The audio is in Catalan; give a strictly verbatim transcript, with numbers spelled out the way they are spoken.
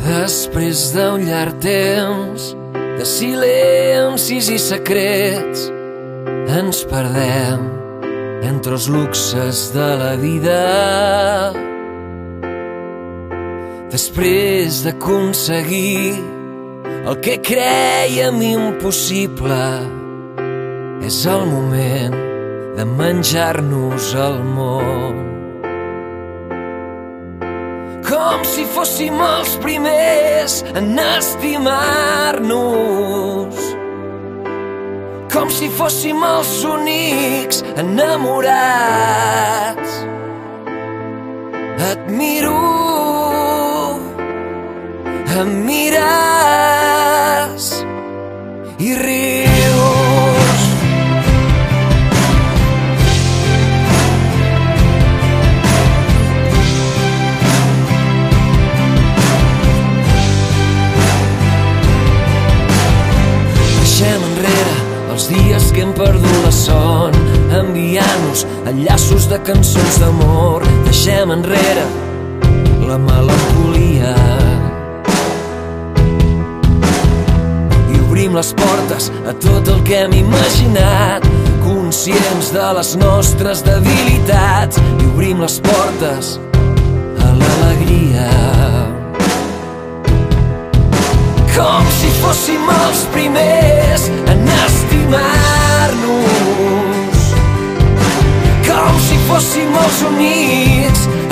Després d'un llarg temps de silencis i secrets, ens perdem entre els luxes de la vida. Després d'aconseguir el que crèiem impossible, és el moment de menjar-nos el món. Com si fóssim els primers en estimar-nos, com si fóssim els únics enamorats. Et miro, em mires i rius. Deixem enrere els dies que hem perdut la son, enviant-nos enllaços de cançons d'amor. Deixem enrere la melancolia i obrim les portes a tot el que hem imaginat, conscients de les nostres debilitats, i obrim les portes a l'alegria. Com si fóssim els primers en estimar-nos, com si fóssim els únics